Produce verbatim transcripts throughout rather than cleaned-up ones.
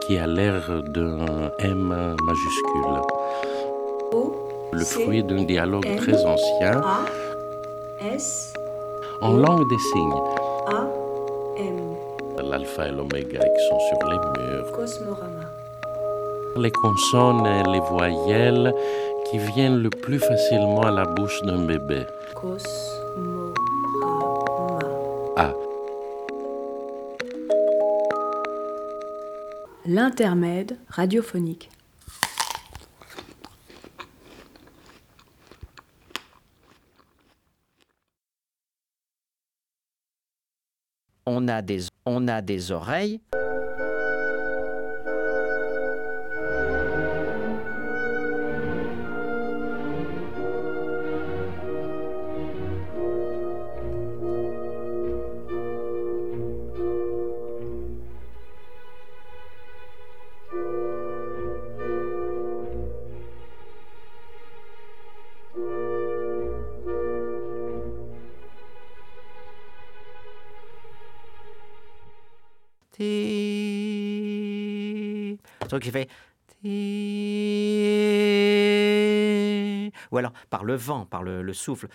qui a l'air d'un M majuscule. O, Le C, fruit d'un dialogue M, très ancien A, S, en langue des signes. A, M. L'alpha et l'oméga qui sont sur les murs. Cosmorama. Les consonnes et les voyelles qui viennent le plus facilement à la bouche d'un bébé. Cosmorama. A. L'intermède radiophonique. On a des, on a des oreilles. Un truc qui fait ou alors par le vent, par le, le souffle.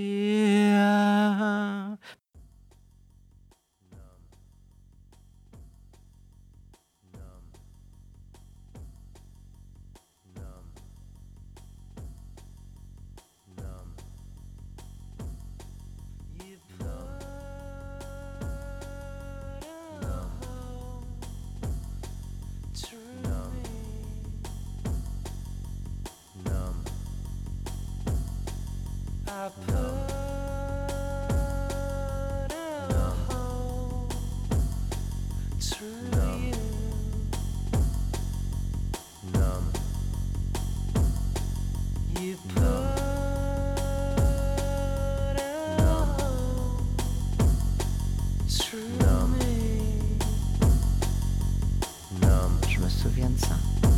Je me souviens de ça.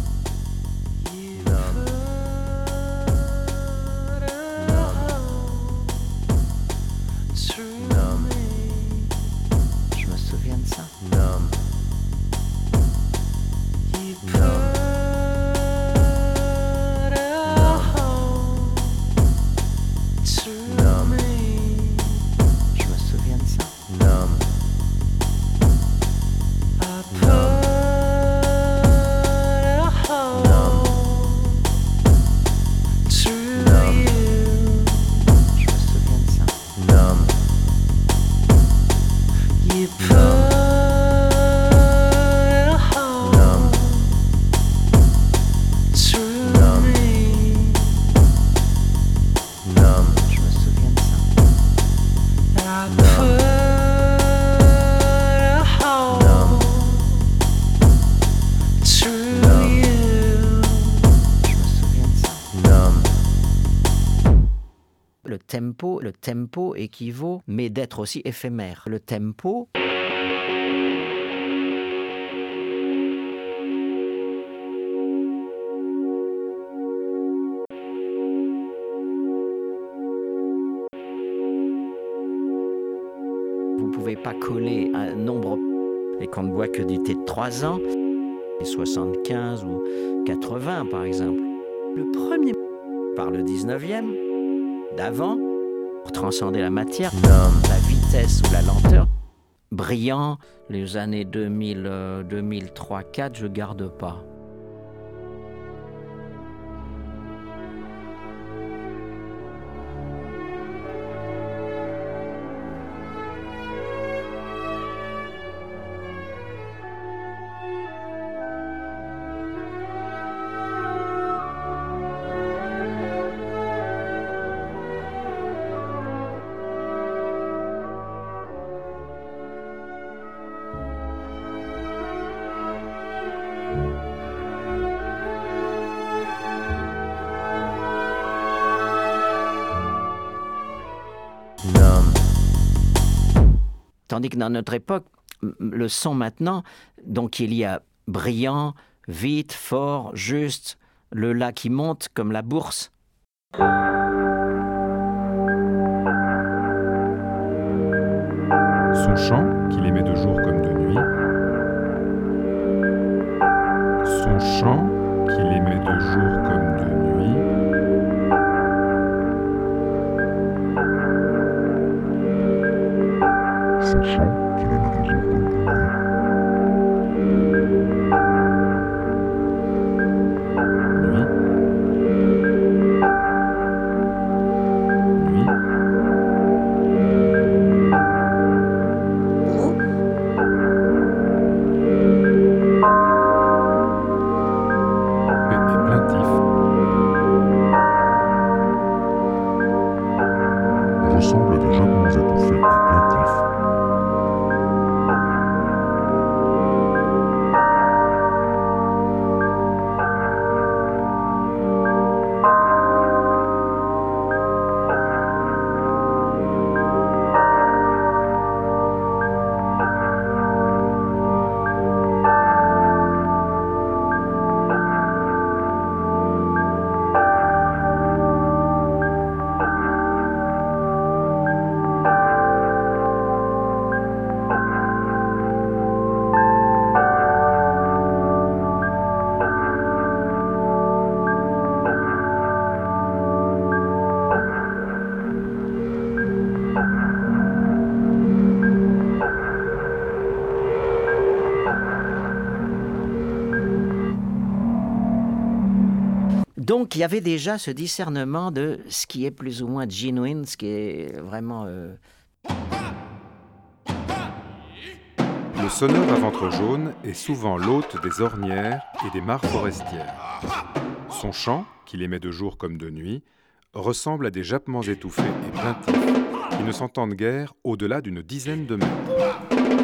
Je me souviens de ça. Je me souviens de ça. Le tempo, le tempo équivaut, mais d'être aussi éphémère. Le tempo. Vous ne pouvez pas coller un nombre et qu'on ne voit que du thé de trois ans, et soixante-quinze ou quatre-vingts par exemple. Le premier par le dix-neuvième, d'avant, pour transcender la matière, la vitesse ou la lenteur. Brillant, les années deux mille, euh, deux mille trois quatre, je garde pas. Tandis que dans notre époque, le son maintenant, donc il y a brillant, vite, fort, juste, le la qui monte comme la bourse. Son chant, qu'il aimait de jour comme de nuit. chant, qu'il aimait de jour comme de nuit. Son chant, qu'il aimait de jour comme de nuit. Nuit. Nuit. Gros. Et, et plaintif. Ressemble à des jappements étouffés et plaintifs. Donc il y avait déjà ce discernement de ce qui est plus ou moins genuine, ce qui est vraiment... euh, Le sonneur à ventre jaune est souvent l'hôte des ornières et des mares forestières. Son chant, qu'il émet de jour comme de nuit, ressemble à des jappements étouffés et plaintifs qui ne s'entendent guère au-delà d'une dizaine de mètres.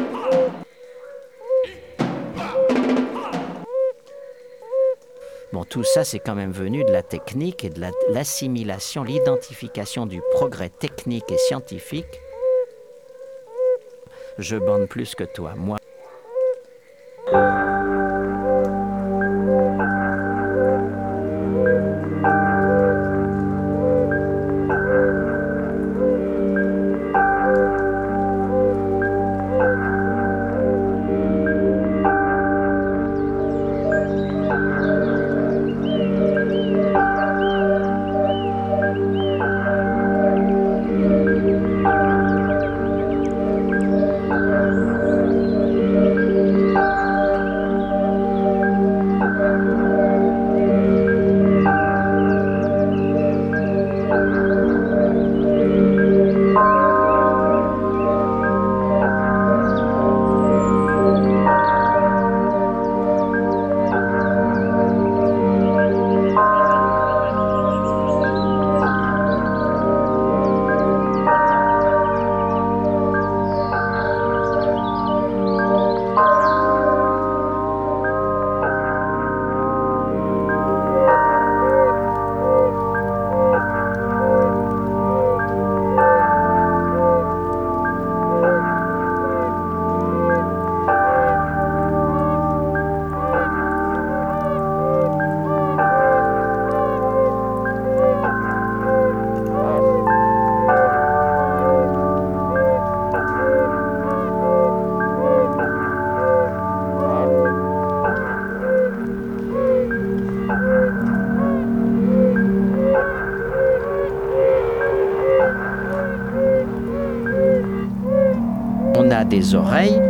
Bon, tout ça, c'est quand même venu de la technique et de la- l'assimilation, l'identification du progrès technique et scientifique. Je bande plus que toi, moi. On a des oreilles.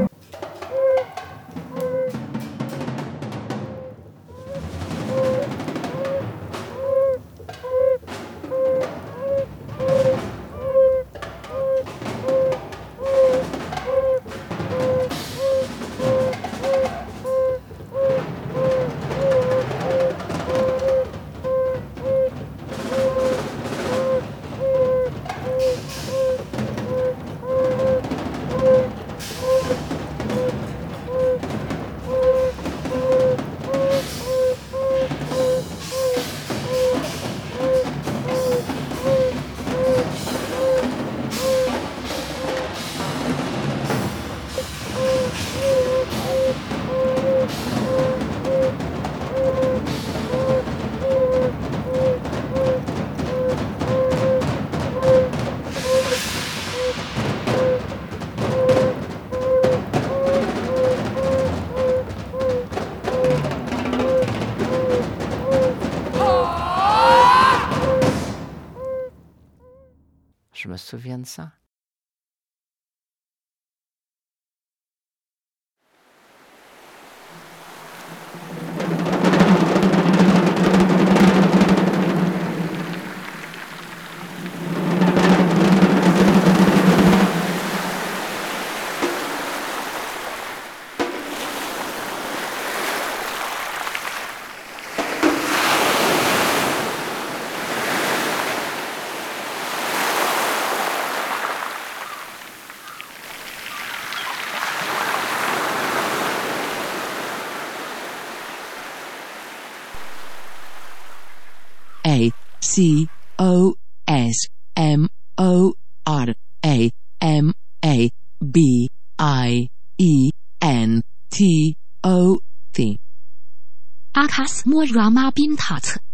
souviens de ça? A C O S M O R A M A B I E N T O T 阿卡斯莫拉玛宾塔茨